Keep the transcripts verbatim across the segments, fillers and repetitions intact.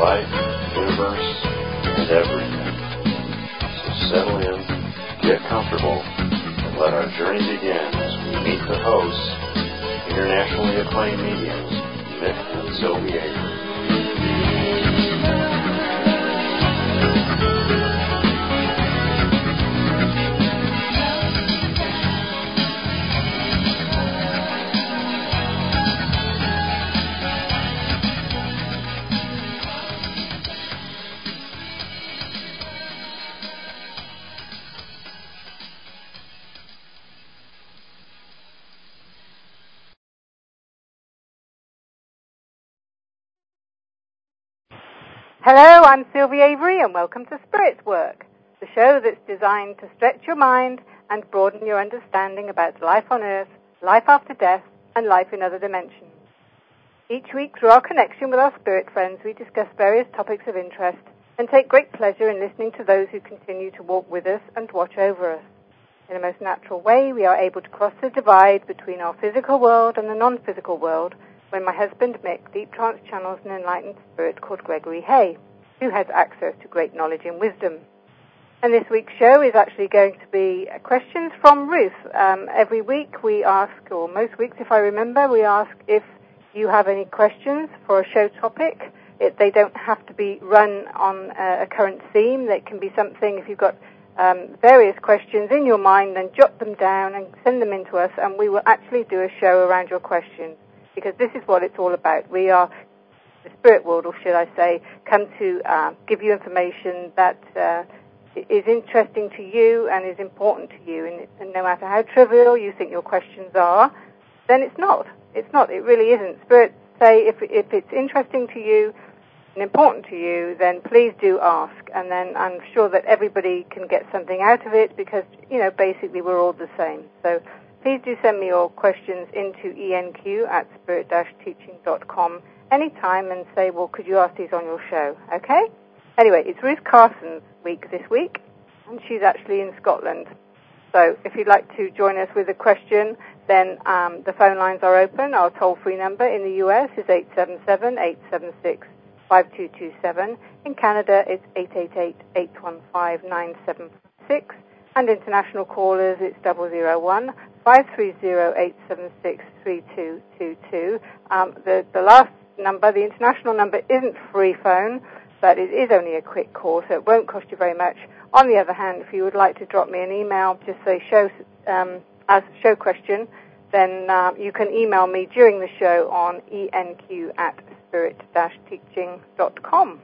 life, universe, and everything. So settle in, get comfortable, and let our journey begin as we meet the hosts, internationally acclaimed mediums, Mick and Sylvie Avery. Hello, I'm Sylvie Avery, and welcome to Spirit's Work, the show that's designed to stretch your mind and broaden your understanding about life on Earth, life after death, and life in other dimensions. Each week, through our connection with our spirit friends, we discuss various topics of interest and take great pleasure in listening to those who continue to walk with us and watch over us. In a most natural way, we are able to cross the divide between our physical world and the non-physical world when my husband Mick deep trance channels an enlightened spirit called Gregory Hay, who has access to great knowledge and wisdom. And this week's show is actually going to be questions from Ruth. Um, every week we ask, or most weeks if I remember, we ask if you have any questions for a show topic. It, they don't have to be run on a, a current theme. They can be something, if you've got um, various questions in your mind, then jot them down and send them in to us, and we will actually do a show around your questions. Because this is what it's all about. We are, the spirit world, or should I say, come to uh, give you information that uh, is interesting to you and is important to you. And, and no matter how trivial you think your questions are, then it's not. It's not. It really isn't. Spirits say if, if it's interesting to you and important to you, then please do ask. And then I'm sure that everybody can get something out of it because, you know, basically we're all the same. So please do send me your questions into E N Q at spirit dash teaching dot com anytime and say, well, could you ask these on your show? Okay? Anyway, it's Ruth Carson's week this week, and she's actually in Scotland. So if you'd like to join us with a question, then um, the phone lines are open. Our toll-free number in the U S is eight seven seven, eight seven six, five two two seven. In Canada, it's eight eight eight, eight one five, nine seven six. And international callers, it's double zero one, five three zero, eight seven six, three two two two. Um, the, the last number, the international number, isn't free phone, but it is only a quick call, so it won't cost you very much. On the other hand, if you would like to drop me an email, just say show um, as show question, then uh, you can email me during the show on enq at spirit dash teaching dot com.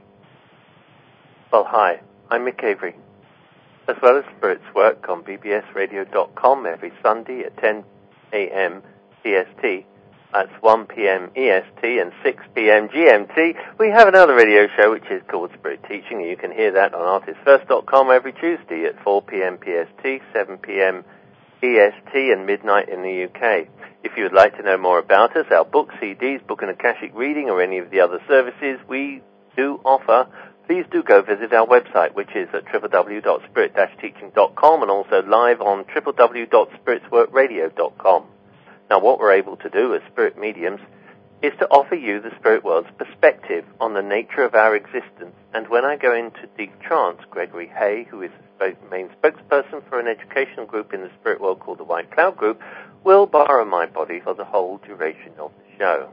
Well, hi, I'm Mick Avery, as well as Spirit's Work on b b s radio dot com every Sunday at ten a.m. C S T. That's one p.m. E S T and six p.m. G M T. We have another radio show which is called Spirit Teaching, and you can hear that on artist first dot com every Tuesday at four p.m. P S T, seven p.m. E S T, and midnight in the U K. If you would like to know more about us, our book, C Ds, book and Akashic reading, or any of the other services we do offer, please do go visit our website, which is at w w w dot spirit dash teaching dot com, and also live on w w w dot spirits work radio dot com. Now, what we're able to do as spirit mediums is to offer you the spirit world's perspective on the nature of our existence. And when I go into deep trance, Gregory Hay, who is the main spokesperson for an educational group in the spirit world called the White Cloud Group, will borrow my body for the whole duration of the show.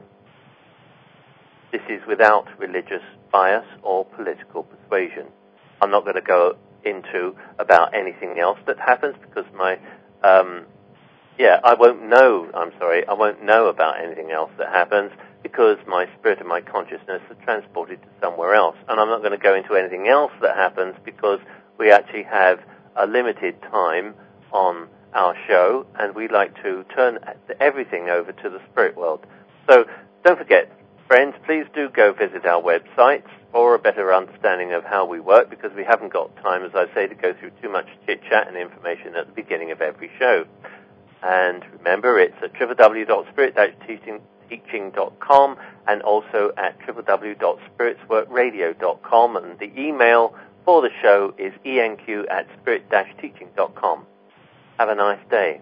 This is without religious bias or political persuasion. I'm not going to go into about anything else that happens because my, um, yeah, I won't know, I'm sorry, I won't know about anything else that happens because my spirit and my consciousness are transported to somewhere else. And I'm not going to go into anything else that happens because we actually have a limited time on our show and we like to turn everything over to the spirit world. So don't forget, friends, please do go visit our websites for a better understanding of how we work because we haven't got time, as I say, to go through too much chit-chat and information at the beginning of every show. And remember, it's at w w w dot spirit dash teaching dot com and also at w w w dot spirits work radio dot com, and the email for the show is e n q at spirit dash teaching dot com. Have a nice day.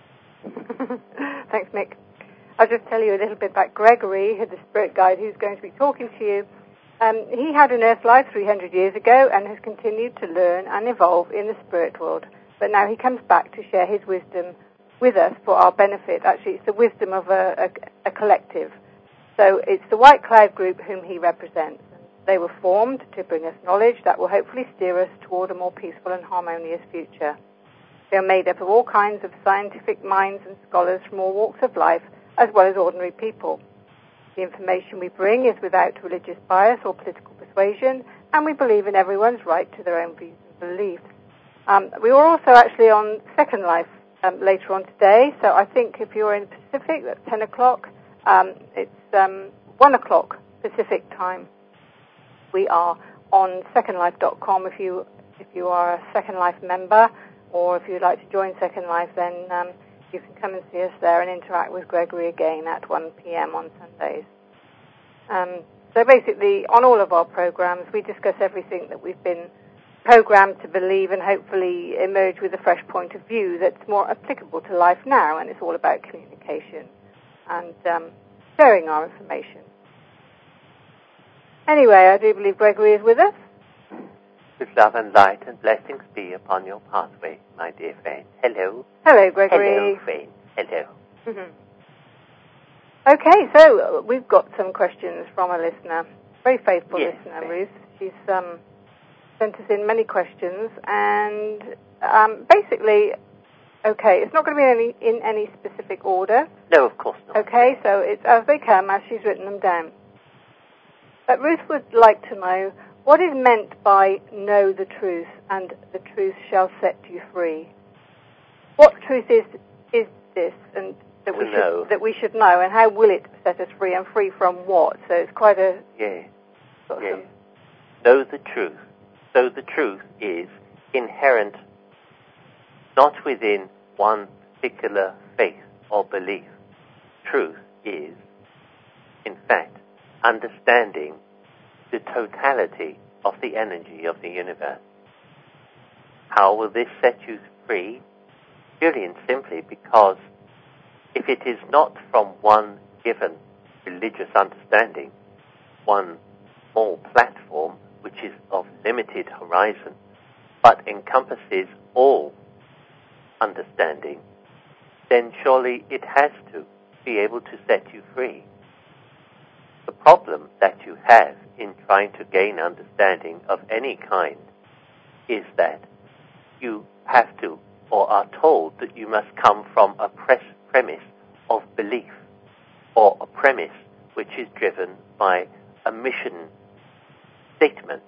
Thanks, Mick. I'll just tell you a little bit about Gregory, the spirit guide who's going to be talking to you. Um, he had an Earth life three hundred years ago and has continued to learn and evolve in the spirit world. But now he comes back to share his wisdom with us for our benefit. Actually, it's the wisdom of a, a, a collective. So it's the White Cloud group whom he represents. They were formed to bring us knowledge that will hopefully steer us toward a more peaceful and harmonious future. They are made up of all kinds of scientific minds and scholars from all walks of life, as well as ordinary people. The information we bring is without religious bias or political persuasion, and we believe in everyone's right to their own views and beliefs. Um, we are also actually on Second Life um, later on today, so I think if you're in Pacific, that's ten o'clock. Um, it's um, one o'clock Pacific time. We are on second life dot com if you if you are a Second Life member, or if you'd like to join Second Life, then um, you can come and see us there and interact with Gregory again at one p.m. on Sundays. Um, so basically, on all of our programs, we discuss everything that we've been programmed to believe and hopefully emerge with a fresh point of view that's more applicable to life now, and it's all about communication and um, sharing our information. Anyway, I do believe Gregory is with us. With love and light and blessings be upon your pathway, my dear friend. Hello. Hello, Gregory. Hello, friend. Hello. Mm-hmm. Okay, so uh, we've got some questions from a listener, very faithful yes, listener, friend. Ruth. She's um, sent us in many questions, and um, basically, okay, it's not going to be any, in any specific order. No, of course not. Okay, so it's as they come, as she's written them down. But Ruth would like to know, what is meant by know the truth and the truth shall set you free? What truth is is this and that we To should know. that we should know, and how will it set us free, and free from what? So it's quite a Yeah. sort of Yeah. some- Know the truth. So the truth is inherent not within one particular faith or belief. Truth is, in fact, understanding the totality of the energy of the universe. How will this set you free? Purely and simply because if it is not from one given religious understanding, one small platform which is of limited horizon, but encompasses all understanding, then surely it has to be able to set you free. The problem that you have in trying to gain understanding of any kind is that you have to, or are told that you must come from a pres- premise of belief, or a premise which is driven by a mission statement.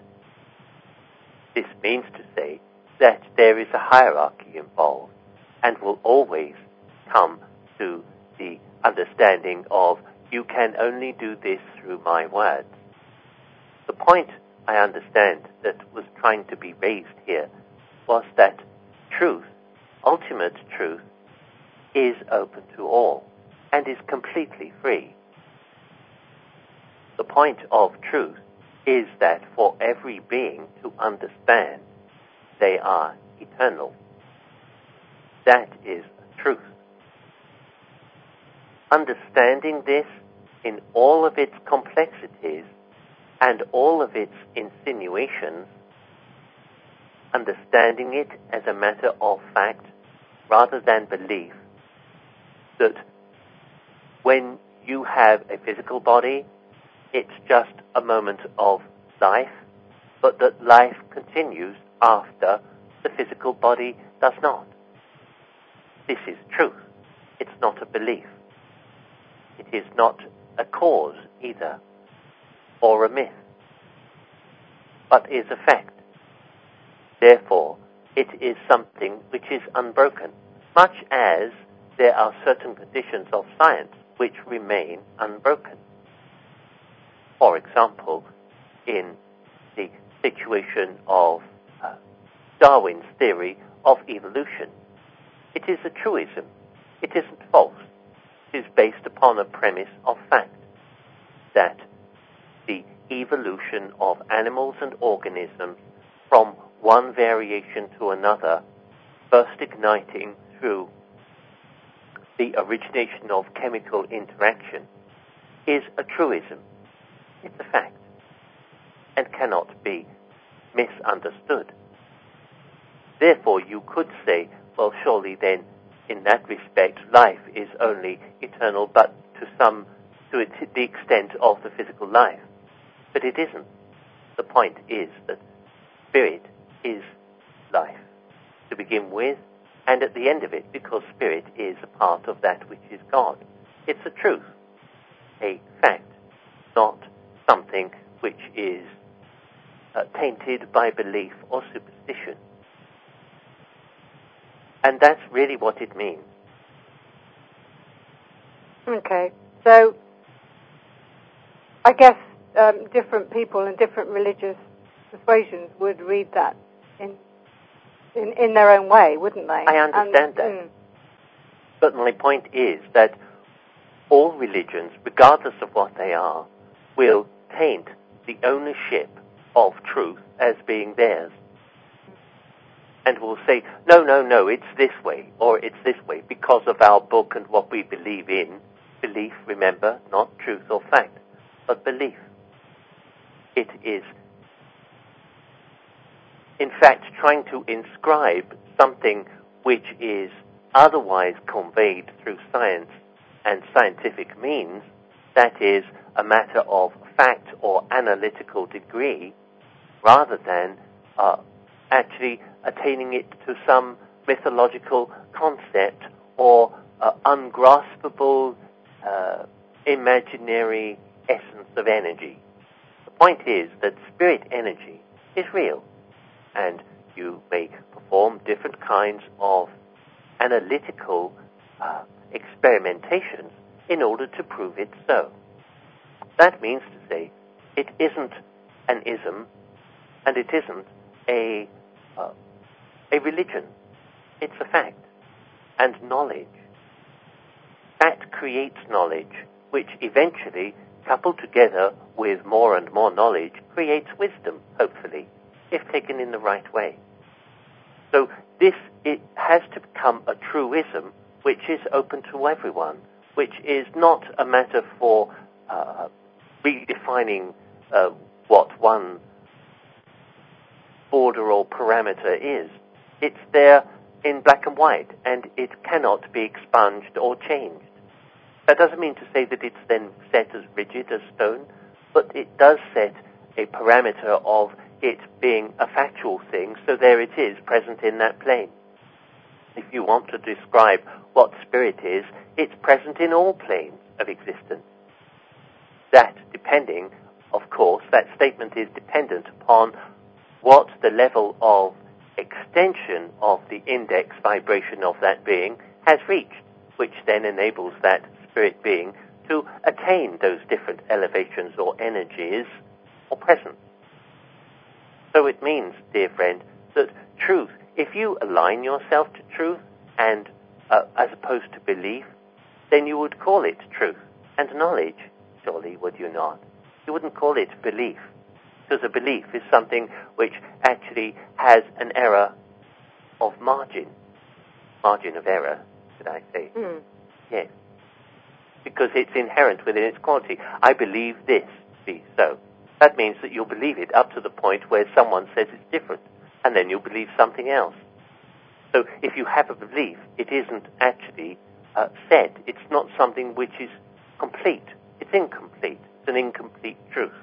This means to say that there is a hierarchy involved, and will always come to the understanding of you can only do this through my words. The point, I understand, that was trying to be raised here was that truth, ultimate truth, is open to all and is completely free. The point of truth is that for every being to understand, they are eternal. That is truth. Understanding this in all of its complexities and all of its insinuations, understanding it as a matter of fact rather than belief, that when you have a physical body, it's just a moment of life, but that life continues after the physical body does not. This is truth. It's not a belief. It is not a cause either, or a myth, but is a fact. Therefore, it is something which is unbroken, much as there are certain conditions of science which remain unbroken. For example, in the situation of uh, Darwin's theory of evolution, it is a truism. It isn't false. It is based upon a premise of fact that the evolution of animals and organisms from one variation to another, first igniting through the origination of chemical interaction, is a truism. It's a fact. and cannot be misunderstood. Therefore, you could say, well, surely then, in that respect, life is only eternal, but to some, to it, the extent of the physical life. But it isn't. The point is that spirit is life, to begin with, and at the end of it, because spirit is a part of that which is God. It's a truth, a fact, not something which is uh, tainted by belief or superstition. And that's really what it means. Okay, so I guess um, different people and different religious persuasions would read that in in, in their own way, wouldn't they? I understand and, that. Mm. But my point is that all religions, regardless of what they are, will taint the ownership of truth as being theirs. And will say, no, no, no, it's this way, or it's this way, because of our book and what we believe in. Belief, remember, not truth or fact, but belief. It is, in fact, trying to inscribe something which is otherwise conveyed through science and scientific means, that is, a matter of fact or analytical degree, rather than uh, actually attaining it to some mythological concept or uh, ungraspable uh, imaginary essence of energy. The point is that spirit energy is real, and you may perform different kinds of analytical uh, experimentations in order to prove it so. That means to say, it isn't an ism, and it isn't a uh, a religion. It's a fact. And knowledge. Fact creates knowledge, which eventually, coupled together with more and more knowledge, creates wisdom, hopefully, if taken in the right way. So this, it has to become a truism, which is open to everyone, which is not a matter for uh, redefining uh, what one border or parameter is. It's there in black and white, and it cannot be expunged or changed. That doesn't mean to say that it's then set as rigid as stone, but it does set a parameter of it being a factual thing, so there it is, present in that plane. If you want to describe what spirit is, it's present in all planes of existence. That, depending, of course, that statement is dependent upon what the level of extension of the index vibration of that being has reached, which then enables that spirit being to attain those different elevations or energies or presence. So it means, dear friend, that truth, if you align yourself to truth and uh, as opposed to belief, then you would call it truth and knowledge, surely, would you not? You wouldn't call it belief, because a belief is something which actually has an error of margin. Margin of error, should I say? Mm. Yes. Because it's inherent within its quality. I believe this to be so. That means that you'll believe it up to the point where someone says it's different, and then you'll believe something else. So if you have a belief, it isn't actually uh, said. It's not something which is complete. It's incomplete. It's an incomplete truth.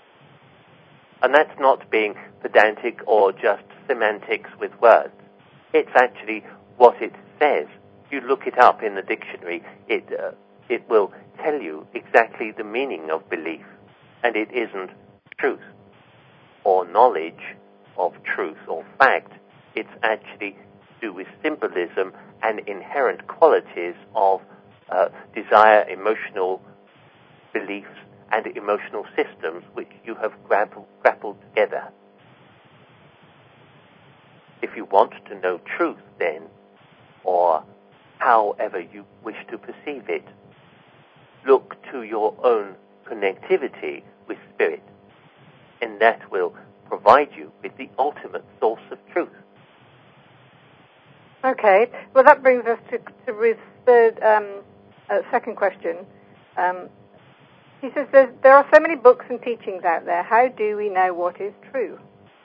And that's not being pedantic or just semantics with words. It's actually what it says. If you look it up in the dictionary, it uh, it will tell you exactly the meaning of belief. And it isn't truth or knowledge of truth or fact. It's actually to do with symbolism and inherent qualities of uh, desire, emotional beliefs, and emotional systems which you have grappled, grappled together. If you want to know truth, then, or however you wish to perceive it, look to your own connectivity with spirit, and that will provide you with the ultimate source of truth. Okay. Well, that brings us to, to Ruth's third, um, uh, second question. Um, He says there are so many books and teachings out there. How do we know what is true?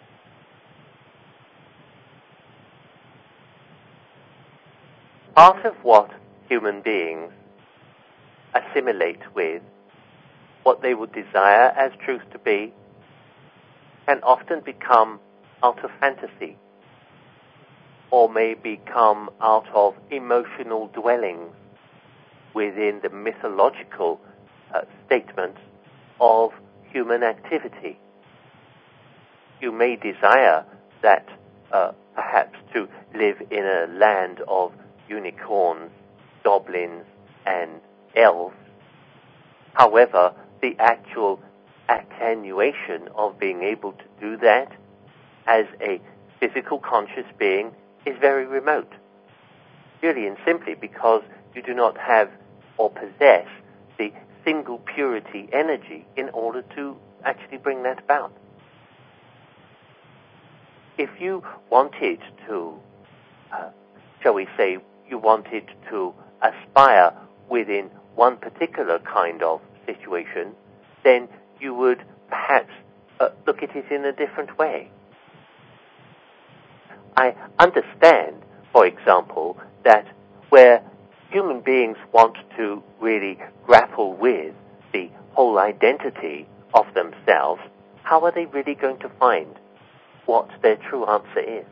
Part of what human beings assimilate with, what they would desire as truth to be, can often become out of fantasy, or may become out of emotional dwellings within the mythological uh, statements of human activity. You may desire that uh, perhaps to live in a land of unicorns, goblins, and elves. However, the actual attenuation of being able to do that as a physical conscious being is very remote. Purely and simply because you do not have or possess the single purity energy in order to actually bring that about. If you wanted to, uh, shall we say, you wanted to aspire within one particular kind of situation, then you would perhaps uh, look at it in a different way. I understand, for example, that where human beings want to really grapple with the whole identity of themselves, how are they really going to find what their true answer is?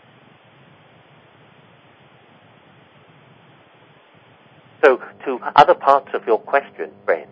So, to other parts of your question, friend.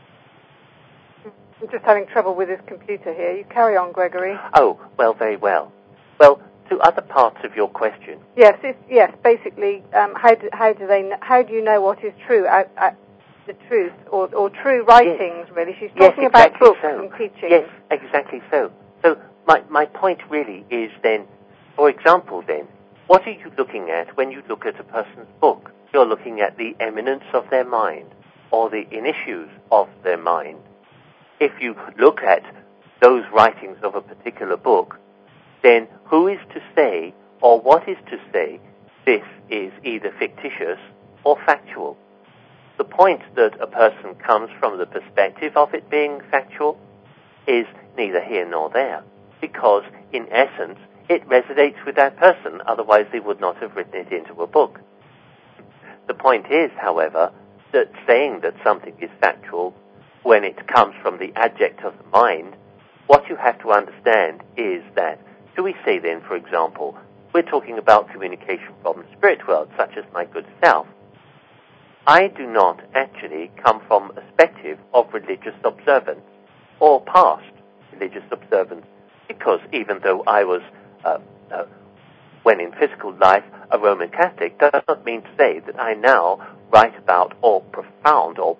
I'm just having trouble with this computer here. You carry on, Gregory. Oh, well, very well. Well, to other parts of your question. Yes, it's, yes. Basically, um, how do how do they how do you know what is true? Uh, uh, the truth, or, or true writings, yes. Really. She's talking yes, about exactly books so. and teachings. Yes, exactly so. So my my point really is then, for example, then, what are you looking at when you look at a person's book? You're looking at the eminence of their mind, or the issues of their mind. If you look at those writings of a particular book, then who is to say, or what is to say, this is either fictitious or factual? The point that a person comes from the perspective of it being factual is neither here nor there, because, in essence, it resonates with that person, otherwise they would not have written it into a book. The point is, however, that saying that something is factual, when it comes from the adject of the mind, what you have to understand is that, do we say then, for example, we're talking about communication from the spirit world, such as my good self. I do not actually come from a perspective of religious observance or past religious observance, because even though I was, uh, uh, when in physical life, a Roman Catholic, does not mean to say that I now write about or profound or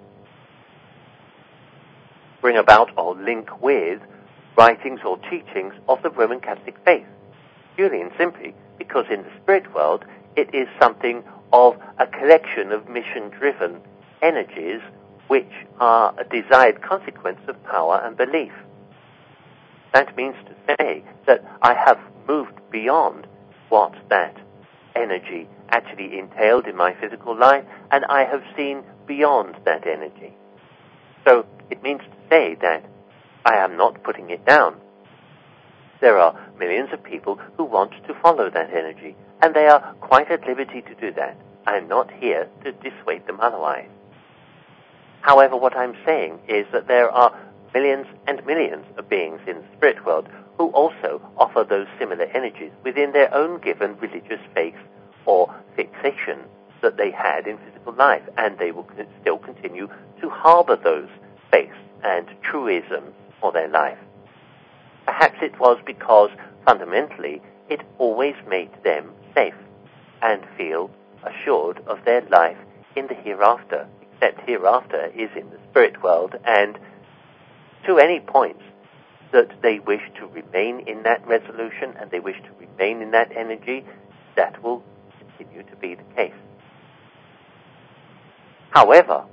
bring about or link with writings or teachings of the Roman Catholic faith. Purely and simply because in the spirit world it is something of a collection of mission-driven energies which are a desired consequence of power and belief. That means to say that I have moved beyond what that energy actually entailed in my physical life, and I have seen beyond that energy. So it means to say that I am not putting it down. There are millions of people who want to follow that energy, and they are quite at liberty to do that. I am not here to dissuade them otherwise. However, what I'm saying is that there are millions and millions of beings in the spirit world who also offer those similar energies within their own given religious faith or fixation that they had in physical life, and they will still continue to harbor those faiths and truisms for their life. Perhaps it was because, fundamentally, it always made them safe and feel assured of their life in the hereafter, except hereafter is in the spirit world, and to any point that they wish to remain in that resolution and they wish to remain in that energy, that will continue to be the case. However,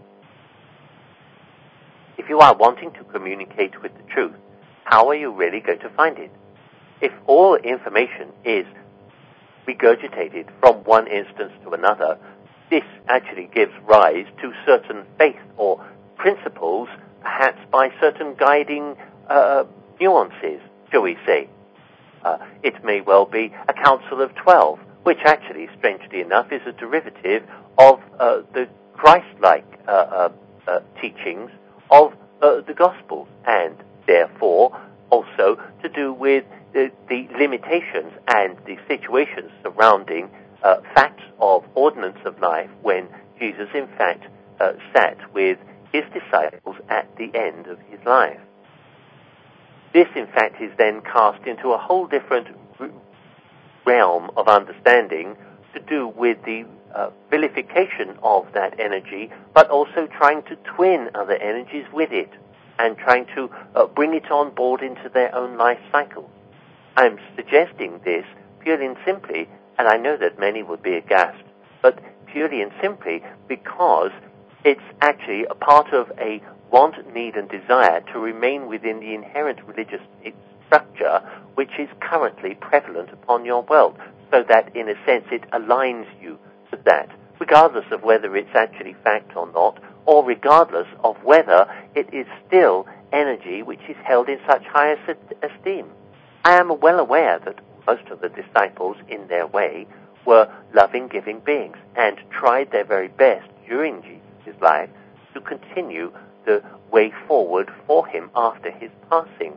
if you are wanting to communicate with the truth, how are you really going to find it? If all information is regurgitated from one instance to another, this actually gives rise to certain faith or principles perhaps by certain guiding uh, nuances, shall we say. Uh, it may well be a council of twelve, which actually, strangely enough, is a derivative of uh, the Christ-like uh, uh, uh, teachings of uh, the Gospel, and therefore also to do with the, the limitations and the situations surrounding uh, facts of ordinance of life when Jesus, in fact, uh, sat with his disciples at the end of his life. This, in fact, is then cast into a whole different realm of understanding to do with the uh, vilification of that energy, but also trying to twin other energies with it and trying to uh, bring it on board into their own life cycle. I'm suggesting this purely and simply, and I know that many would be aghast, but purely and simply because it's actually a part of a want, need, and desire to remain within the inherent religious structure which is currently prevalent upon your world, so that, in a sense, it aligns you to that, regardless of whether it's actually fact or not, or regardless of whether it is still energy which is held in such high esteem. I am well aware that most of the disciples, in their way, were loving, giving beings, and tried their very best during Jesus' life to continue the way forward for him after his passing.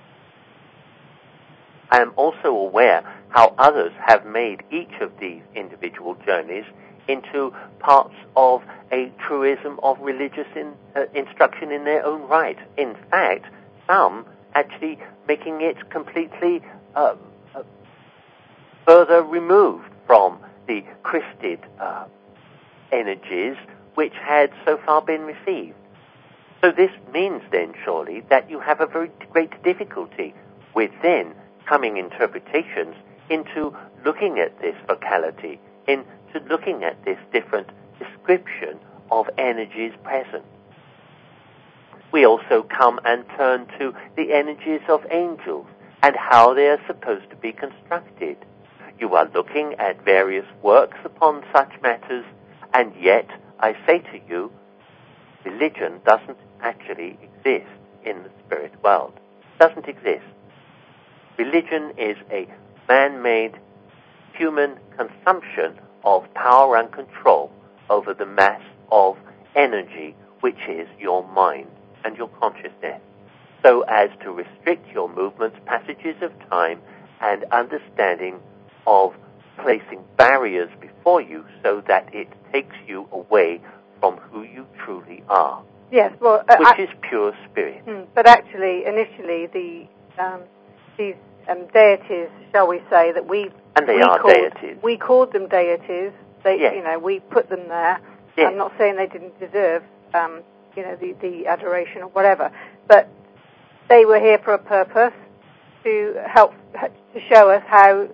I am also aware how others have made each of these individual journeys into parts of a truism of religious in, uh, instruction in their own right. In fact, some actually making it completely uh, uh, further removed from the Christed uh, energies which had so far been received. So this means then, surely, that you have a very great difficulty with then coming interpretations into looking at this vocality, into looking at this different description of energies present. We also come and turn to the energies of angels and how they are supposed to be constructed. You are looking at various works upon such matters, and yet, I say to you, religion doesn't actually exist in the spirit world. It doesn't exist. Religion is a man-made human consumption of power and control over the mass of energy, which is your mind and your consciousness, so as to restrict your movements, passages of time, and understanding of placing barriers before you so that it takes you away from who you truly are. Yes, well, uh, which I, is pure spirit. Hmm, but actually, initially, the um, these um, deities, shall we say, that we and they we are called, deities. We called them deities. They, yes. you know, we put them there. Yes. I'm not saying they didn't deserve, um, you know, the, the adoration or whatever, but they were here for a purpose, to help to show us how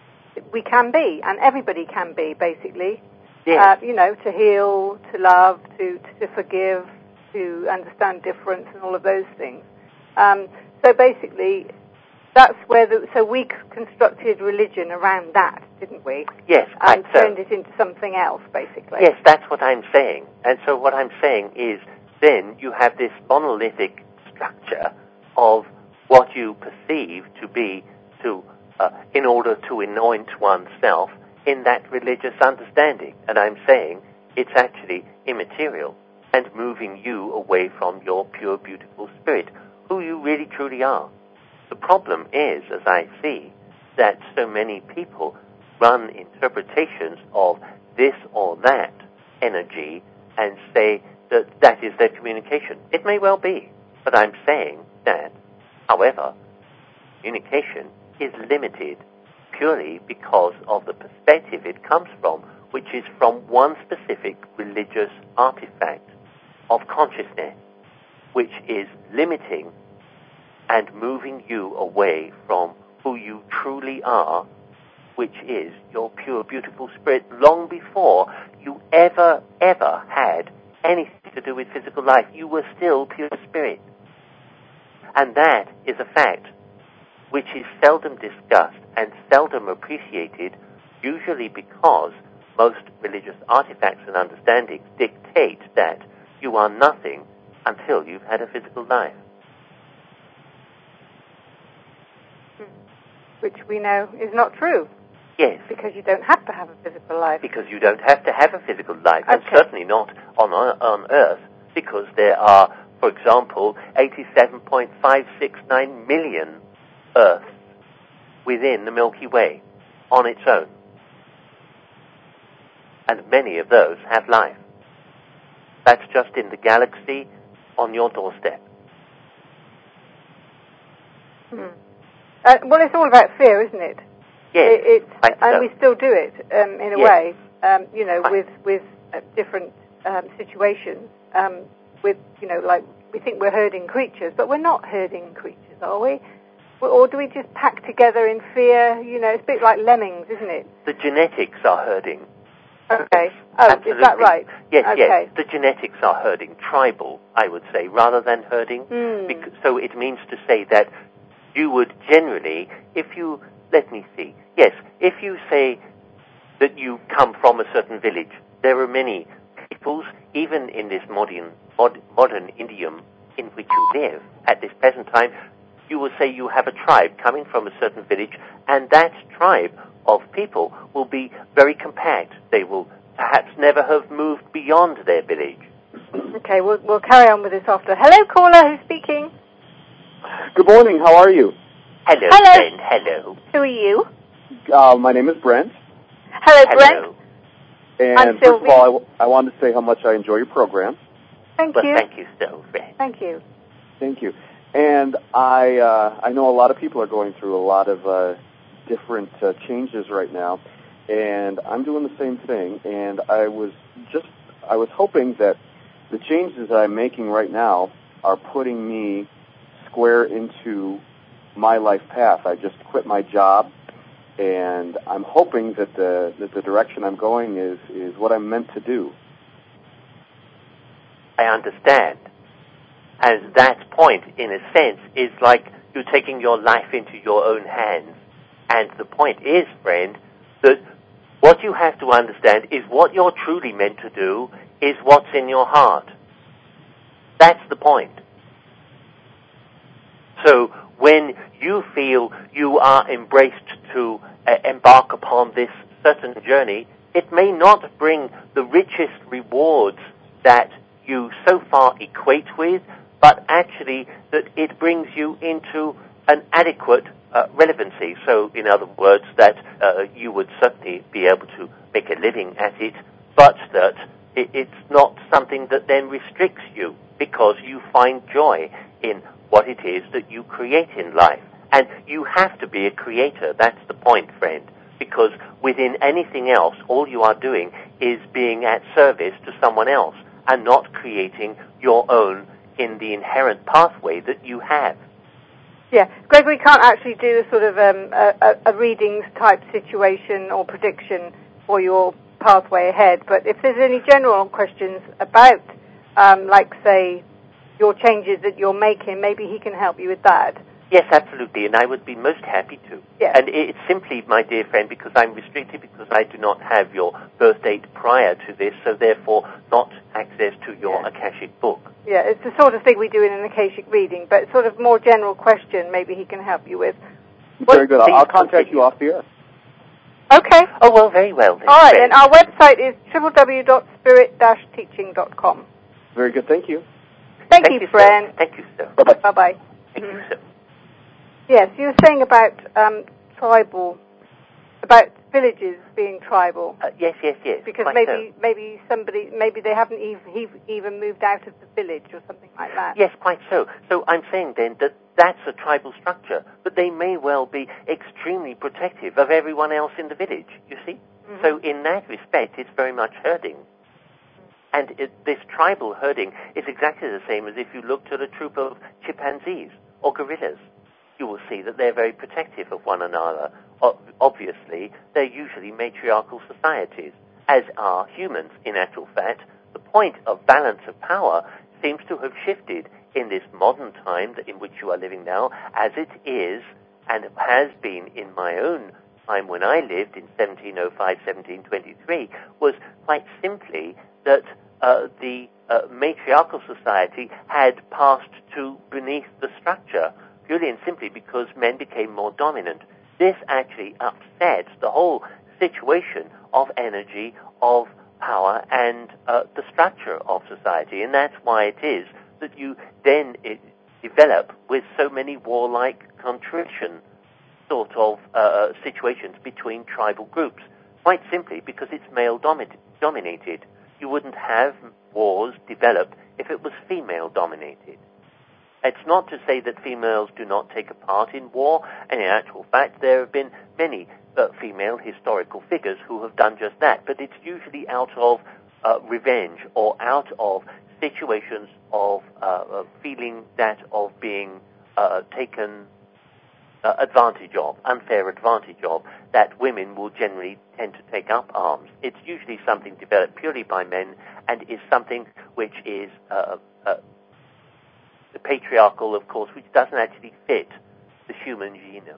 we can be, and everybody can be, basically. Yes. Uh, you know, to heal, to love, to to forgive, to understand difference, and all of those things. Um, so basically, that's where the, so we constructed religion around that, didn't we? Yes, and so. turned it into something else, basically. Yes, that's what I'm saying. And so what I'm saying is, then you have this monolithic structure of what you perceive to be to, uh, in order to anoint oneself in that religious understanding. And I'm saying it's actually immaterial and moving you away from your pure, beautiful spirit, who you really, truly are. The problem is, as I see, that so many people run interpretations of this or that energy and say that that is their communication. It may well be, but I'm saying that, however, communication is limited purely because of the perspective it comes from, which is from one specific religious artifact of consciousness, which is limiting and moving you away from who you truly are, which is your pure, beautiful spirit, long before you ever, ever had anything to do with physical life. You were still pure spirit. And that is a fact which is seldom discussed and seldom appreciated, usually because most religious artifacts and understandings dictate that you are nothing until you've had a physical life. Which we know is not true. Yes. Because you don't have to have a physical life. Because you don't have to have a physical life, okay. and certainly not on, on Earth, because there are, for example, eighty-seven point five six nine million Earths within the Milky Way on its own. And many of those have life. That's just in the galaxy on your doorstep. Hmm. Uh, well, it's all about fear, isn't it? Yes, it, it's, and so. we still do it um, in a yes. way, um, you know, Right. with with uh, different um, situations. Um, with you know, like we think we're herding creatures, but we're not herding creatures, are we? Or do we just pack together in fear? You know, it's a bit like lemmings, isn't it? The genetics are herding. Okay. Oh, Absolutely. is that right? Yes, okay. yes. The genetics are herding, tribal, I would say, rather than herding. Mm. Because, so it means to say that you would generally, if you, let me see, yes, if you say that you come from a certain village, there are many peoples, even in this modern, mod, modern idiom in which you live at this present time, you will say you have a tribe coming from a certain village, and that tribe of people will be very compact. They will perhaps never have moved beyond their village. Okay, we'll, we'll carry on with this after. Hello, caller, who's speaking? Good morning, how are you? Hello, Hello. friend, hello. Who are you? Uh, my name is Brent. Hello, Hello. Brent. And first of all, I, w- I wanted to say how much I enjoy your program. Thank well, you. thank you so, friend. Thank you. Thank you. And I uh, I know a lot of people are going through a lot of uh, different uh, changes right now, and I'm doing the same thing. And I was just I was hoping that the changes that I'm making right now are putting me square into my life path. I just quit my job, and I'm hoping that the that the direction I'm going is is what I'm meant to do. I understand. And that point, in a sense, is like you taking your life into your own hands. And the point is, friend, that what you have to understand is what you're truly meant to do is what's in your heart. That's the point. So when you feel you are embraced to uh, embark upon this certain journey, it may not bring the richest rewards that you so far equate with, but actually that it brings you into an adequate uh, relevancy. So, in other words, that uh, you would certainly be able to make a living at it, but that it, it's not something that then restricts you because you find joy in what it is that you create in life. And you have to be a creator. That's the point, friend, because within anything else, all you are doing is being at service to someone else and not creating your own in the inherent pathway that you have. Yeah, Gregory can't actually do a sort of um, a, a readings type situation or prediction for your pathway ahead, but if there's any general questions about, um, like, say, your changes that you're making, maybe he can help you with that. Yes, absolutely, and I would be most happy to. Yes. And it's simply, my dear friend, because I'm restricted because I do not have your birth date prior to this, so therefore not access to your Yeah. Akashic book. Yeah, it's the sort of thing we do in an Akashic reading, but sort of more general question maybe he can help you with. Very good. I'll, I'll contact continue. you off the air. Okay. Oh, well, very well. Then, All right, friend. then our website is w w w dot spirit dash teaching dot com. Very good. Thank you. Thank, Thank you, you, friend. sir. Thank you, sir. Bye-bye. Bye-bye. Thank Mm-hmm. you, sir. Yes, you were saying about um, tribal, about villages being tribal. Uh, yes, yes, yes. Because quite maybe so. maybe somebody, maybe they haven't even, even moved out of the village or something like that. Yes, quite so. So I'm saying then that that's a tribal structure, but they may well be extremely protective of everyone else in the village, you see? Mm-hmm. So in that respect, it's very much herding. And it, this tribal herding is exactly the same as if you looked at a troop of chimpanzees or gorillas. You will see that they're very protective of one another. O- obviously, they're usually matriarchal societies, as are humans, in actual fact. The point of balance of power seems to have shifted in this modern time in which you are living now, as it is and has been in my own time when I lived in seventeen oh five, seventeen twenty-three, was quite simply that uh, the uh, matriarchal society had passed to beneath the structure, purely and simply because men became more dominant. This actually upset the whole situation of energy, of power, and uh, the structure of society. And that's why it is that you then it, develop with so many warlike contrition sort of uh, situations between tribal groups, quite simply because it's male domi- dominated. You wouldn't have wars developed if it was female dominated. It's not to say that females do not take a part in war, and in actual fact there have been many uh, female historical figures who have done just that, but it's usually out of uh, revenge or out of situations of uh, of feeling that of being uh, taken uh, advantage of, unfair advantage of, that women will generally tend to take up arms. It's usually something developed purely by men and is something which is uh, uh, patriarchal, of course, which doesn't actually fit the human genome.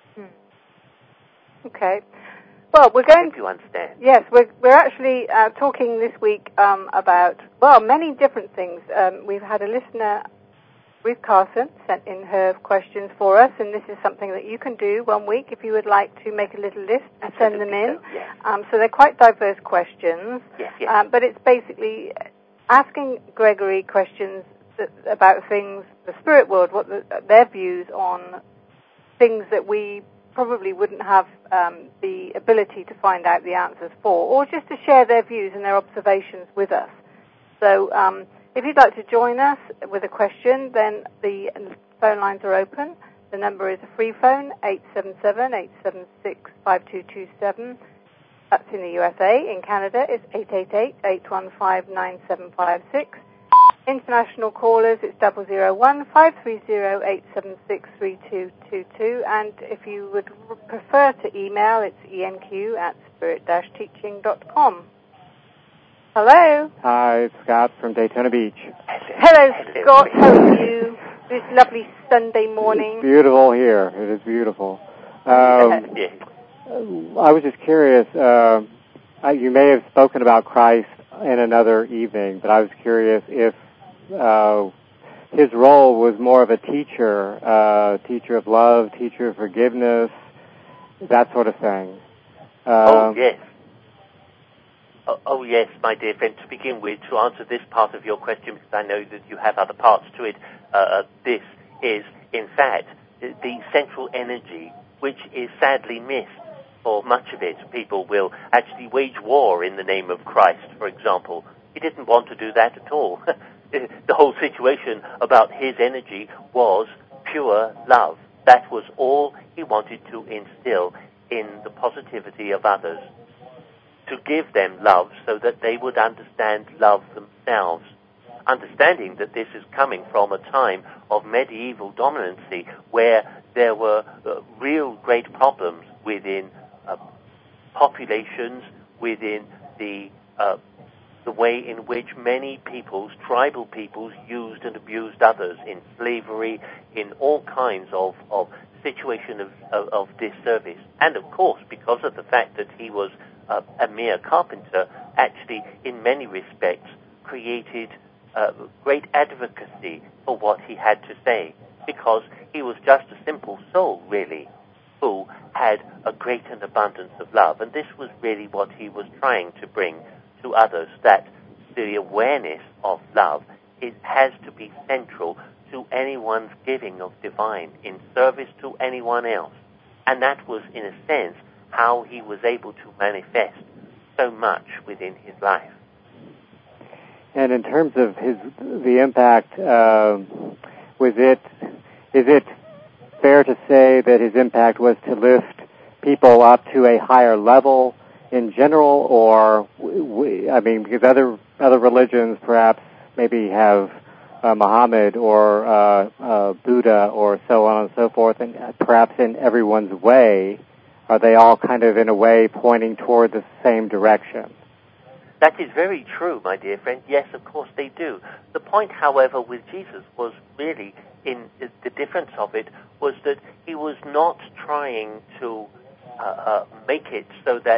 Hmm. Okay. Well, we're going. I hope you understand. Yes, we're we're actually uh, talking this week um, about well many different things. Um, we've had a listener, Ruth Carson, sent in her questions for us, and this is something that you can do one week if you would like to make a little list and send them in. So, yes. Um, so they're quite diverse questions. Yes, yes. Um, but it's basically asking Gregory questions that, about things, the spirit world, what the, their views on things that we probably wouldn't have um, the ability to find out the answers for, or just to share their views and their observations with us. So um, if you'd like to join us with a question, then the phone lines are open. The number is a free phone, eight seven seven, eight seven six, five two two seven. That's in the U S A. In Canada, it's eight eight eight, eight one five, nine seven five six. International callers, it's double zero one five three zero eight seven six three two two two, and if you would prefer to email, it's enq at spirit dash teaching dot com. Hello. Hi, it's Scott from Daytona Beach. Hello, Scott. How are you? This lovely Sunday morning. It's beautiful here. It is beautiful. Um, yes. I was just curious. Uh, you may have spoken about Christ in another evening, but I was curious if Uh, his role was more of a teacher, uh, teacher of love, teacher of forgiveness, that sort of thing. Uh, oh, yes. Oh, oh, yes, my dear friend. To begin with, to answer this part of your question, because I know that you have other parts to it, uh, this is, in fact, the central energy, which is sadly missed for much of it. People will actually wage war in the name of Christ, for example. He didn't want to do that at all. The whole situation about his energy was pure love. That was all he wanted to instill in the positivity of others, to give them love so that they would understand love themselves, understanding that this is coming from a time of medieval dominancy where there were uh, real great problems within uh, populations, within the uh, the way in which many peoples, tribal peoples, used and abused others in slavery, in all kinds of, of situation of, of, of disservice. And of course, because of the fact that he was uh, a mere carpenter, actually, in many respects, created uh, great advocacy for what he had to say, because he was just a simple soul, really, who had a great and abundance of love. And this was really what he was trying to bring to others, that the awareness of love, it has to be central to anyone's giving of divine in service to anyone else. And that was, in a sense, how he was able to manifest so much within his life. And in terms of his the impact, uh, was it is it fair to say that his impact was to lift people up to a higher level in general, or we, I mean, because other other religions perhaps maybe have uh, Muhammad or uh, uh, Buddha or so on and so forth, and perhaps in everyone's way, are they all kind of in a way pointing toward the same direction? That is very true, my dear friend. Yes, of course they do. The point, however, with Jesus was really, in the difference of it, was that he was not trying to uh, uh, make it so that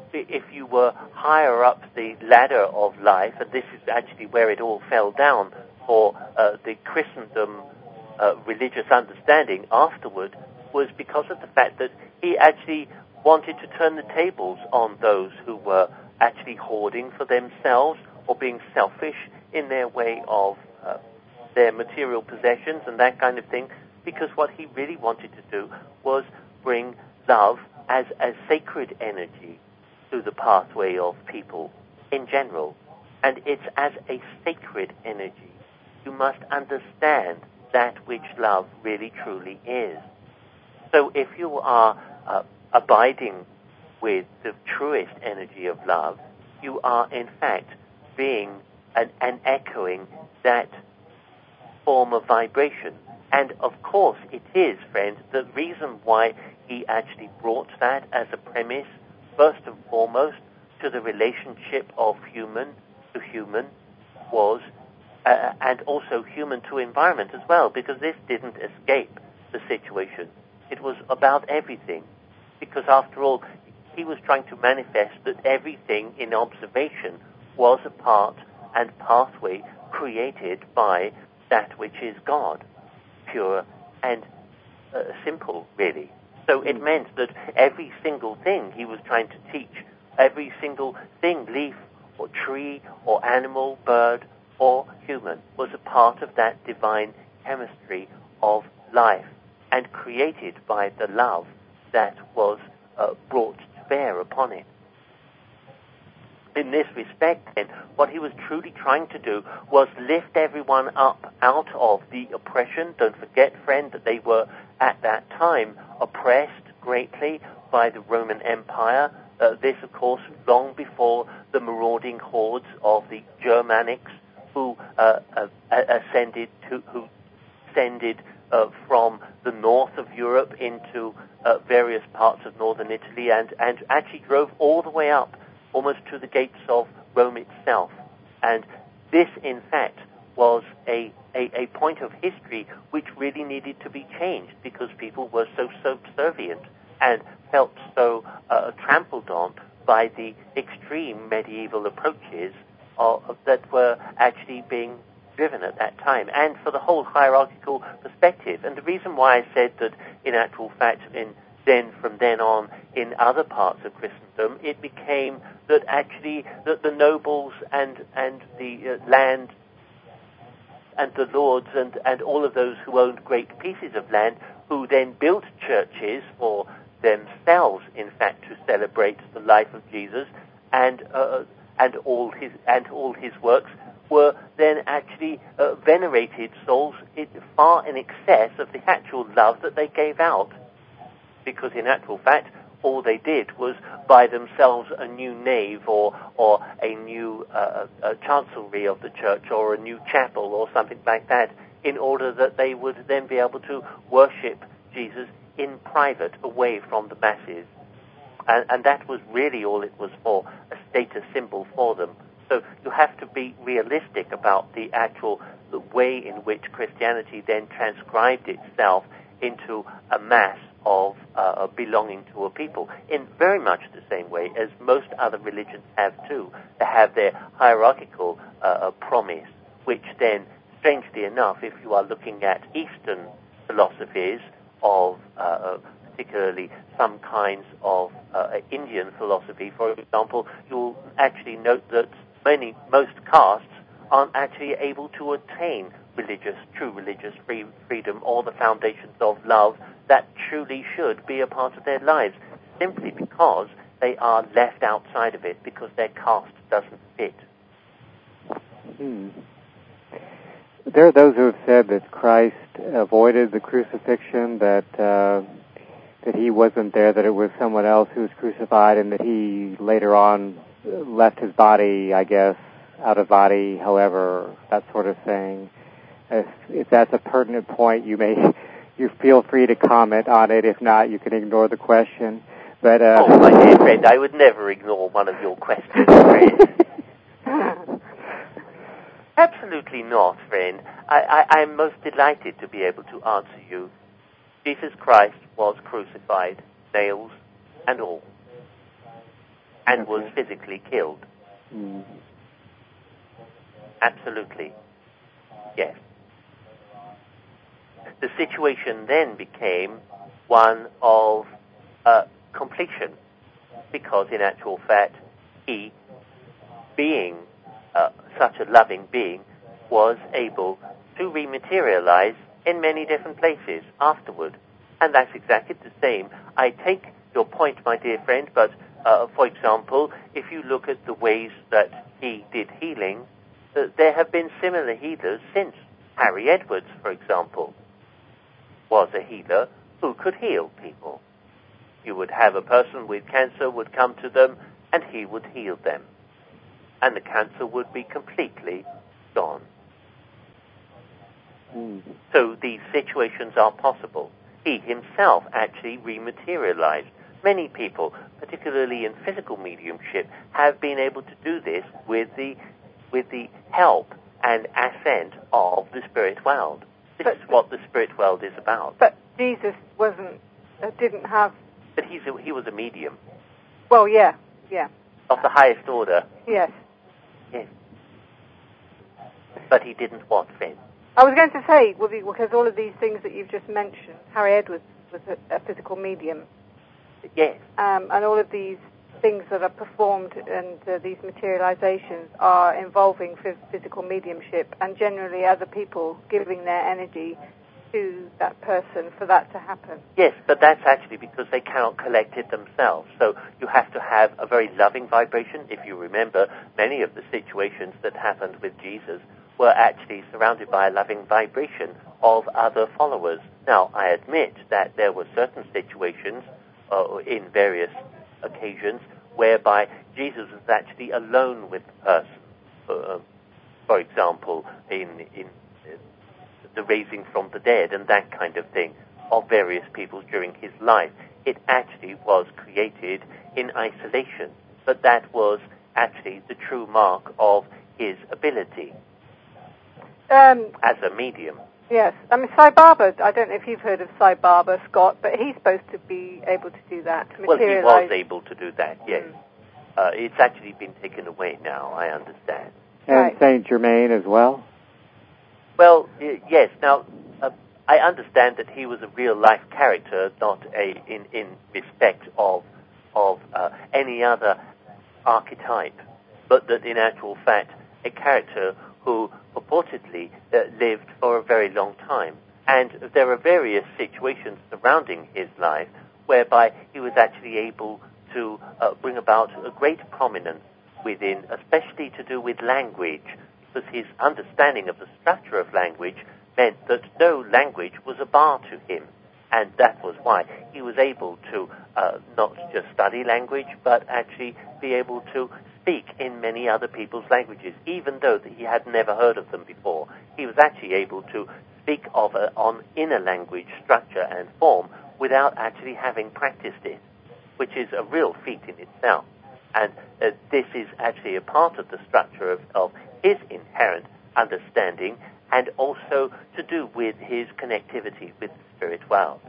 if you were higher up the ladder of life, and this is actually where it all fell down for uh, the Christendom uh, religious understanding afterward, was because of the fact that he actually wanted to turn the tables on those who were actually hoarding for themselves or being selfish in their way of uh, their material possessions and that kind of thing, because what he really wanted to do was bring love as a sacred energy to the pathway of people in general. And it's as a sacred energy. You must understand that which love really truly is. So if you are uh, abiding with the truest energy of love, you are in fact being an, an echoing that form of vibration. And of course it is, friend, the reason why he actually brought that as a premise, first and foremost, to the relationship of human to human was, uh, and also human to environment as well, because this didn't escape the situation. It was about everything, because after all, he was trying to manifest that everything in observation was a part and pathway created by that which is God, pure and uh, simple, really. So it meant that every single thing he was trying to teach, every single thing, leaf or tree or animal, bird or human, was a part of that divine chemistry of life and created by the love that was uh, brought to bear upon it. In this respect, then, what he was truly trying to do was lift everyone up out of the oppression. Don't forget, friend, that they were at that time oppressed greatly by the Roman Empire. Uh, this, of course, long before the marauding hordes of the Germanics who uh, uh, ascended to, who ascended uh, from the north of Europe into uh, various parts of northern Italy and, and actually drove all the way up almost to the gates of Rome itself. And this, in fact, was a, a, a point of history which really needed to be changed because people were so subservient and felt so uh, trampled on by the extreme medieval approaches of, of, that were actually being driven at that time, and for the whole hierarchical perspective. And the reason why I said that, in actual fact, in then from then on, in other parts of Christendom, it became that actually that the nobles and and the uh, land and the lords and, and all of those who owned great pieces of land, who then built churches for themselves, in fact, to celebrate the life of Jesus and uh, and all his and all his works, were then actually uh, venerated souls in, far in excess of the actual love that they gave out. Because in actual fact, all they did was buy themselves a new nave or or a new uh, a chancellery of the church or a new chapel or something like that, in order that they would then be able to worship Jesus in private, away from the masses. And, and that was really all it was for, a status symbol for them. So you have to be realistic about the actual the way in which Christianity then transcribed itself into a mass of uh, belonging to a people, in very much the same way as most other religions have too. They have their hierarchical uh, promise, which then, strangely enough, if you are looking at Eastern philosophies of uh, particularly some kinds of uh, Indian philosophy, for example, you'll actually note that many, most castes aren't actually able to attain religious, true religious free, freedom or the foundations of love that truly should be a part of their lives, simply because they are left outside of it, because their caste doesn't fit. Hmm. There are those who have said that Christ avoided the crucifixion, that uh, that he wasn't there, that it was someone else who was crucified, and that he later on left his body, I guess, out of body, however, that sort of thing. If, if that's a pertinent point, you may you feel free to comment on it. If not, you can ignore the question. But uh, oh, my dear friend, I would never ignore one of your questions, friend. Absolutely not, friend. I, I, I'm most delighted to be able to answer you. Jesus Christ was crucified, nails and all. and okay. was physically killed. Mm. Absolutely. Yes. The situation then became one of uh, completion, because in actual fact, he, being uh, such a loving being, was able to rematerialize in many different places afterward. And that's exactly the same. I take your point, my dear friend, but uh, for example, if you look at the ways that he did healing, uh, there have been similar healers since. Harry Edwards, for example, was a healer who could heal people. You would have a person with cancer would come to them, and he would heal them. And the cancer would be completely gone. Mm. So these situations are possible. He himself actually rematerialized. Many people, particularly in physical mediumship, have been able to do this with the with the help and assent of the spirit world. This but, is what the spirit world is about. But Jesus wasn't, uh, didn't have... But he's a, he was a medium. Well, yeah, yeah. Of the highest order. Yes. Yes. But he didn't what, Fred? I was going to say, well, because all of these things that you've just mentioned, Harry Edwards was a, a physical medium. Yes. Um, and all of these things that are performed and uh, these materializations are involving f- physical mediumship and generally other people giving their energy to that person for that to happen. Yes, but that's actually because they cannot collect it themselves. So you have to have a very loving vibration. If you remember, many of the situations that happened with Jesus were actually surrounded by a loving vibration of other followers. Now, I admit that there were certain situations uh, in various occasions whereby Jesus was actually alone with the person. Uh, for example, in, in uh, the raising from the dead and that kind of thing of various people during his life. It actually was created in isolation, but that was actually the true mark of his ability Um, as a medium. yes. I mean, Sai Baba, I don't know if you've heard of Sai Baba, Scott, but he's supposed to be able to do that, to Well, he materialize. was able to do that, yes. Mm. Uh, it's actually been taken away now, I understand. And Right. Saint Germain as well? Well, y- yes. Now, uh, I understand that he was a real-life character, not a in, in respect of of uh, any other archetype, but that in actual fact, a character who purportedly uh, lived for a very long time. And there are various situations surrounding his life whereby he was actually able to uh, bring about a great prominence within, especially to do with language, because his understanding of the structure of language meant that no language was a bar to him. And that was why he was able to uh, not just study language, but actually be able to speak in many other people's languages, even though that he had never heard of them before. He was actually able to speak of a, on in a language structure and form without actually having practiced it, which is a real feat in itself. And uh, this is actually a part of the structure of, of his inherent understanding, and also to do with his connectivity with the spirit world.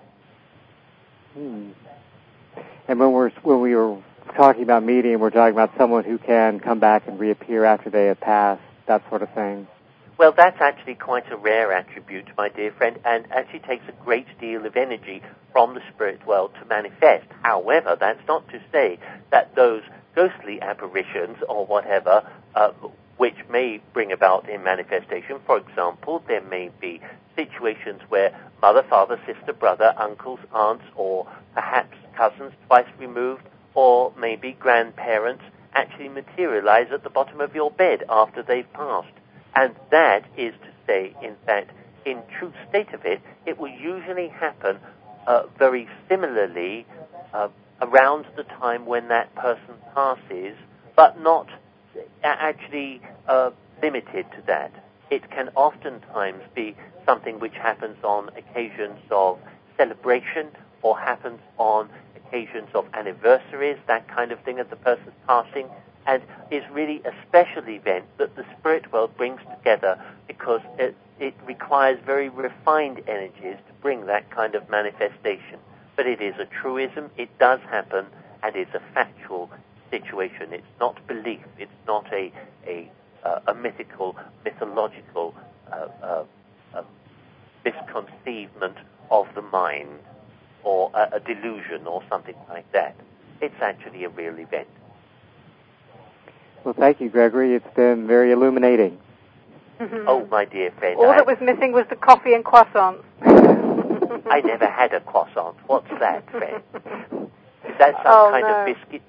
Hmm. And when we're when we were talking about medium, we're talking about someone who can come back and reappear after they have passed, that sort of thing. Well, that's actually quite a rare attribute, my dear friend, and actually takes a great deal of energy from the spirit world to manifest. However, that's not to say that those ghostly apparitions or whatever, uh, which may bring about in manifestation, for example, there may be situations where mother, father, sister, brother, uncles, aunts, or perhaps cousins twice removed, or maybe grandparents actually materialize at the bottom of your bed after they've passed. And that is to say, in fact, in true state of it, it will usually happen uh, very similarly uh, around the time when that person passes, but not actually uh, limited to that. It can oftentimes be something which happens on occasions of celebration or happens on occasions of anniversaries, that kind of thing, of the person's passing, and is really a special event that the spirit world brings together because it, it requires very refined energies to bring that kind of manifestation. But it is a truism, it does happen, and it's a factual situation. It's not belief. It's not a a, uh, a mythical, mythological uh, uh, uh, misconceivement of the mind or a, a delusion or something like that. It's actually a real event. Well, thank you, Gregory. It's been very illuminating. Mm-hmm. Oh, my dear friend. All I, that was missing was the coffee and croissants. I never had a croissant. What's that, friend? Is that some oh, kind no. of biscuit?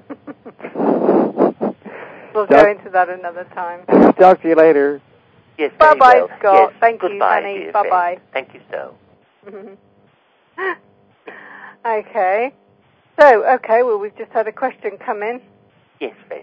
We'll Doc- go into that another time. Talk to you later. Yes, very Bye-bye, well. Scott. Yes. Thank Goodbye, you, honey. dear Bye-bye. friend. Thank you so. Okay. So, okay, well, we've just had a question come in. Yes, friend.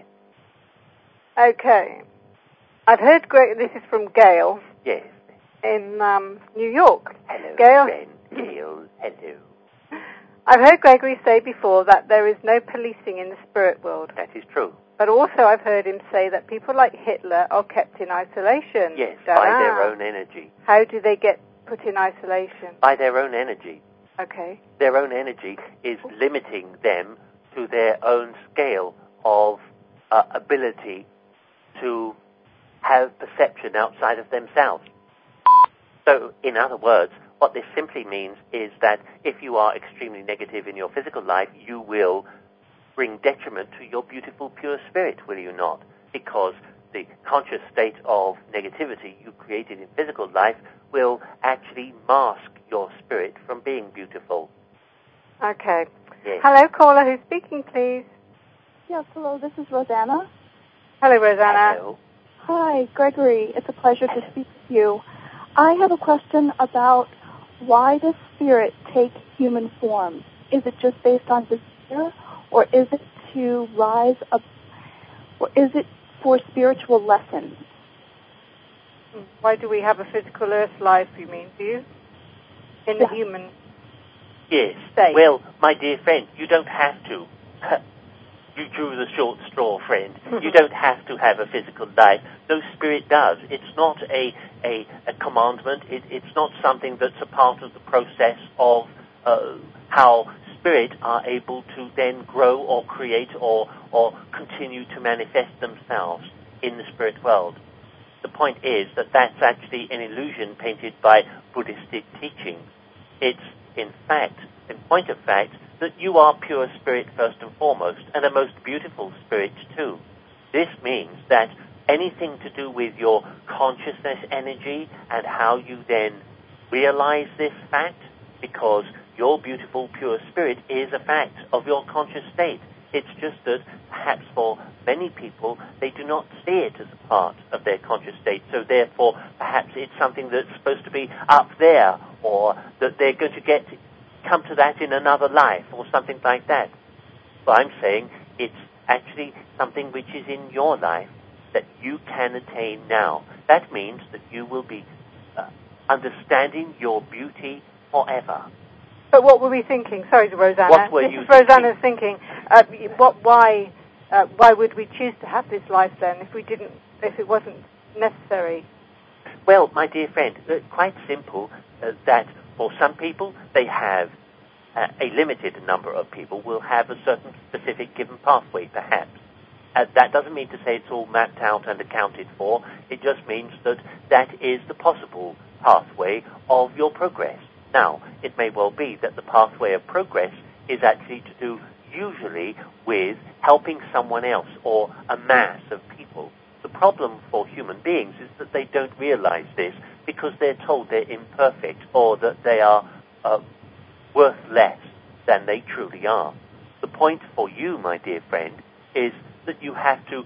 Okay. I've heard great, this is from Gail Yes. in um, New York. Hello, Gail. friend. Gail, hello. I've heard Gregory say before that there is no policing in the spirit world. That is true. But also I've heard him say that people like Hitler are kept in isolation. Yes, Da-da. by their own energy. How do they get put in isolation? By their own energy. Okay. Their own energy is limiting them to their own scale of uh, ability to have perception outside of themselves. So, in other words, what this simply means is that if you are extremely negative in your physical life, you will bring detriment to your beautiful, pure spirit, will you not? Because the conscious state of negativity you created in physical life will actually mask your spirit from being beautiful. Okay. Yes. Hello, caller. Who's speaking, please? Yes, hello, this is Rosanna. Hello, Rosanna. Hello. Hi, Gregory. It's a pleasure to speak with you. I have a question about why does spirit take human form? Is it just based on desire, or is it to rise up, or is it for spiritual lessons? Why do we have a physical earth life, you mean, do you? In Yeah. the human Yes. state? Well, my dear friend, you don't have to. You drew the short straw, friend. You don't have to have a physical life. No, spirit does. It's not a a, a commandment. It, it's not something that's a part of the process of uh, how spirit are able to then grow or create or or continue to manifest themselves in the spirit world. The point is that that's actually an illusion painted by Buddhistic teaching. It's, in fact, in point of fact, that you are pure spirit first and foremost, and a most beautiful spirit too. This means that anything to do with your consciousness energy and how you then realize this fact, because your beautiful pure spirit is a fact of your conscious state. It's just that perhaps for many people they do not see it as a part of their conscious state, so therefore perhaps it's something that's supposed to be up there, or that they're going to get come to that in another life or something like that. But I'm saying it's actually something which is in your life that you can attain now. That means that you will be uh, understanding your beauty forever. But what were we thinking? Sorry, Rosanna. What were this you is Rosanna's thinking. Uh, what? Why? Uh, why would we choose to have this life then, if we didn't? If it wasn't necessary? Well, my dear friend, uh, quite simple. Uh, that for some people they have uh, a limited number of people will have a certain specific given pathway, perhaps. Uh, that doesn't mean to say it's all mapped out and accounted for. It just means that that is the possible pathway of your progress. Now, it may well be that the pathway of progress is actually to do usually with helping someone else or a mass of people. The problem for human beings is that they don't realize this because they're told they're imperfect or that they are uh, worth less than they truly are. The point for you, my dear friend, is that you have to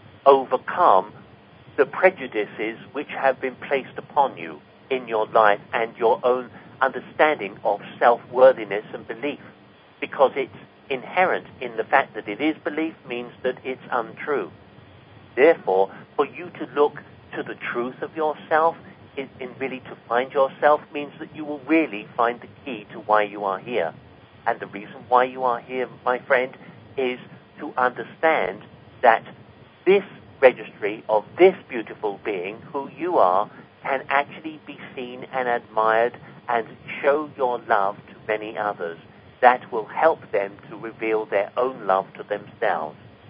overcome the prejudices which have been placed upon you in your life and your own understanding of self-worthiness and belief, because it's inherent in the fact that it is belief means that it's untrue. Therefore, for you to look to the truth of yourself in, in really to find yourself means that you will really find the key to why you are here. And the reason why you are here, my friend, is to understand that this registry of this beautiful being, who you are, can actually be seen and admired and show your love to many others. That will help them to reveal their own love to themselves.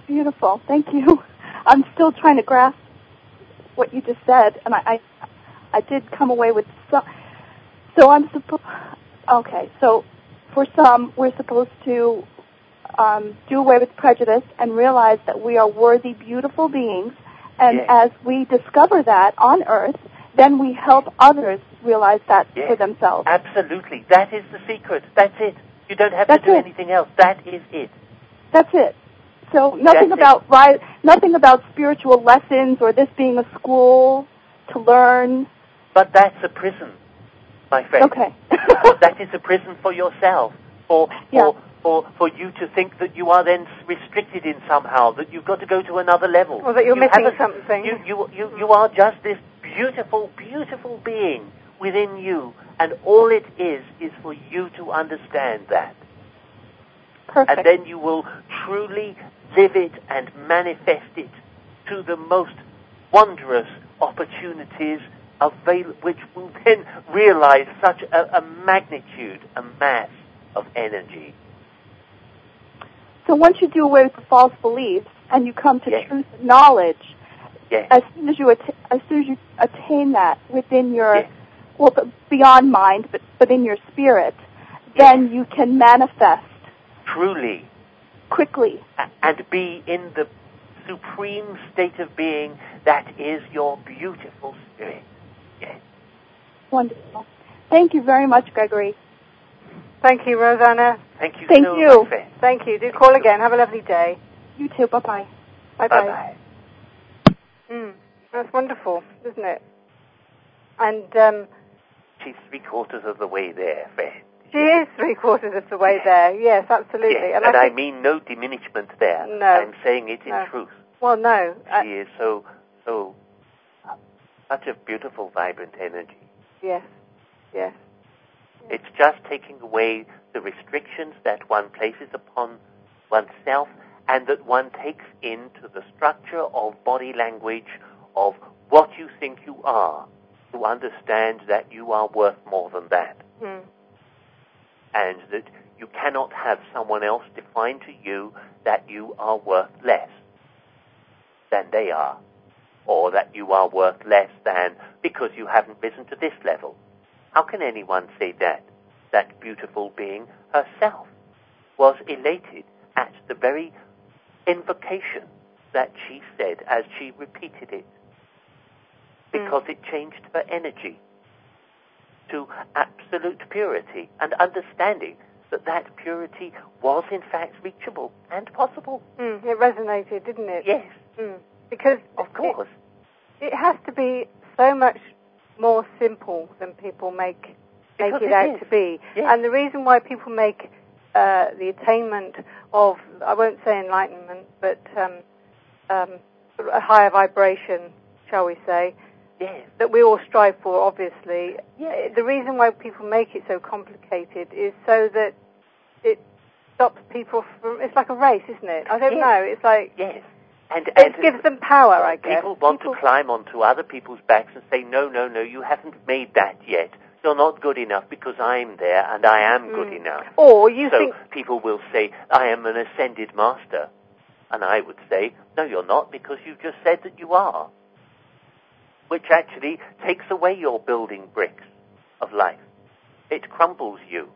beautiful. Thank you. I'm still trying to grasp what you just said, and I, I, I did come away with some. So I'm supposed. Okay, so for some, we're supposed to um, do away with prejudice and realize that we are worthy, beautiful beings, and yes. as we discover that on Earth, then we help others realize that yes. for themselves. Absolutely. That is the secret. That's it. You don't have That's to do it. anything else. That is it. That's it. So nothing That's about ri- nothing about spiritual lessons or this being a school to learn. But that's a prison, my friend. Okay. That is a prison for yourself, for Yeah. for for for you to think that you are then restricted in somehow, that you've got to go to another level. Or that you're you missing haven't- something. You you you you are just this beautiful, beautiful being within you, and all it is is for you to understand that. Perfect. And then you will truly live it and manifest it to the most wondrous opportunities avail- which will then realize such a, a magnitude, a mass of energy. So once you do away with the false beliefs and you come to Yes. truth and knowledge, Yes. as soon as you att- as soon as you attain that within your Yes. well b- beyond mind, but but in your spirit, then you can manifest Truly. quickly. A- and be in the supreme state of being that is your beautiful spirit. Yes. Wonderful. Thank you very much, Gregory. Thank you, Rosanna. Thank you Thank so you. much, friend. Thank you. Do call again. Have a lovely day. You too. Bye bye. Bye-bye. Bye-bye. Mm, that's wonderful, isn't it? And um, She's three quarters of the way there, friend. she is three quarters of the way there. Yes, absolutely. Yes, and and I, I think, mean no diminishment there. No. I'm saying it in No. truth. well, no. Uh, She is so, so, such a beautiful, vibrant energy. yes, yes. It's just taking away the restrictions that one places upon oneself and that one takes into the structure of body language of what you think you are, to understand that you are worth more than that. Mm. And that you cannot have someone else define to you that you are worth less than they are, or that you are worth less than because you haven't risen to this level. How can anyone say that? That beautiful being herself was elated at the very invocation that she said as she repeated it, because mm. it changed her energy to absolute purity and understanding that that purity was in fact reachable and possible. Mm, it resonated, didn't it? Yes. Mm. Because of course. It, it has to be so much more simple than people make make because it, it out is. to be. Yes. And the reason why people make uh, the attainment of, I won't say enlightenment, but um, um, a higher vibration, shall we say, yes. that we all strive for, obviously. Yes. The reason why people make it so complicated is so that it stops people from, it's like a race, isn't it? I don't yes. know, it's like, yes. And, it and gives them power, I guess. People want people... to climb onto other people's backs and say, no, no, no, you haven't made that yet. You're not good enough because I'm there and I am mm. good enough. Or you so think... people will say, I am an ascended master. And I would say, no, you're not, because you just said that you are. Which actually takes away your building bricks of life. It crumbles you.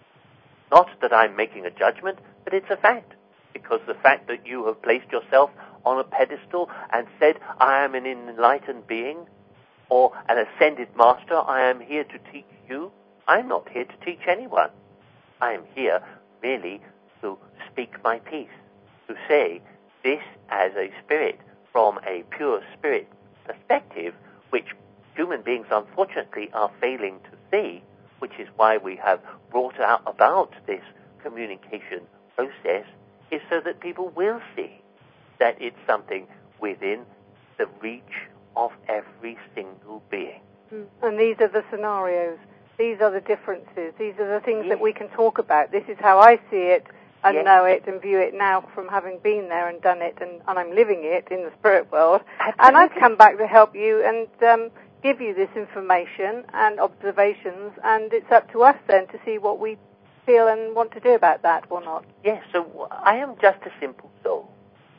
Not that I'm making a judgment, but it's a fact. Because the fact that you have placed yourself on a pedestal and said, I am an enlightened being, or an ascended master, I am here to teach you. I'm not here to teach anyone. I am here merely to speak my piece, to say this as a spirit from a pure spirit perspective, which human beings unfortunately are failing to see, which is why we have brought out about this communication process, is so that people will see that it's something within the reach of every single being. Mm. And these are the scenarios. These are the differences. These are the things yes. that we can talk about. This is how I see it and yes. know it and view it now from having been there and done it, and, and I'm living it in the spirit world. Absolutely. And I've come back to help you and um, give you this information and observations, and it's up to us then to see what we feel and want to do about that or not. Yes, so I am just a simple soul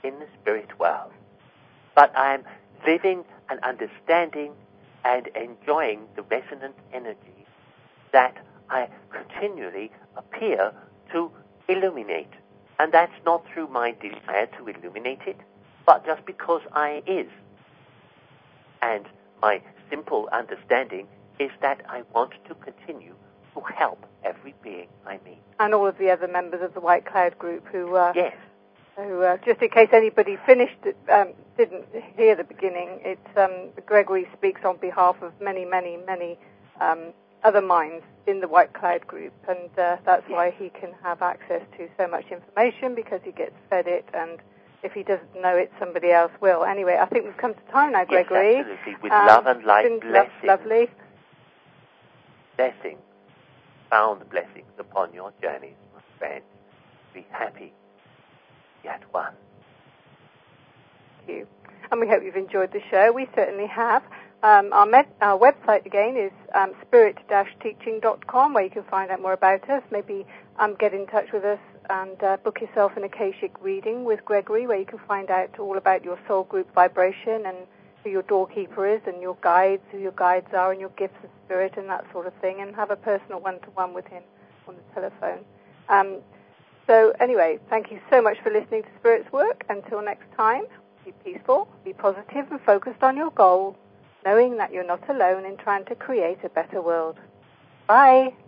in the spirit world. But I'm living and understanding and enjoying the resonant energy that I continually appear to illuminate. And that's not through my desire to illuminate it, but just because I is. And my simple understanding is that I want to continue to help every being I meet. And all of the other members of the White Cloud group who, uh, yes. who uh, just in case anybody finished, it, um, didn't hear the beginning, it's um, Gregory speaks on behalf of many, many, many um, other minds in the White Cloud group, and uh, that's yes. why he can have access to so much information, because he gets fed it, and if he doesn't know it, somebody else will. Anyway, I think we've come to time now, Gregory. Yes, absolutely. With um, love and light, blessings. Lovely. Blessings, found blessings upon your journeys, my friends. Be happy, yet one. Thank you. And we hope you've enjoyed the show. We certainly have. Um, our, med- our website, again, is um, spirit dash teaching dot com, where you can find out more about us. Maybe um, get in touch with us and uh, book yourself an Akashic reading with Gregory, where you can find out all about your soul group vibration and who your doorkeeper is and your guides, who your guides are and your gifts of spirit and that sort of thing, and have a personal one-to-one with him on the telephone. Um, so anyway, thank you so much for listening to Spirit's Work. Until next time, be peaceful, be positive and focused on your goal, knowing that you're not alone in trying to create a better world. Bye.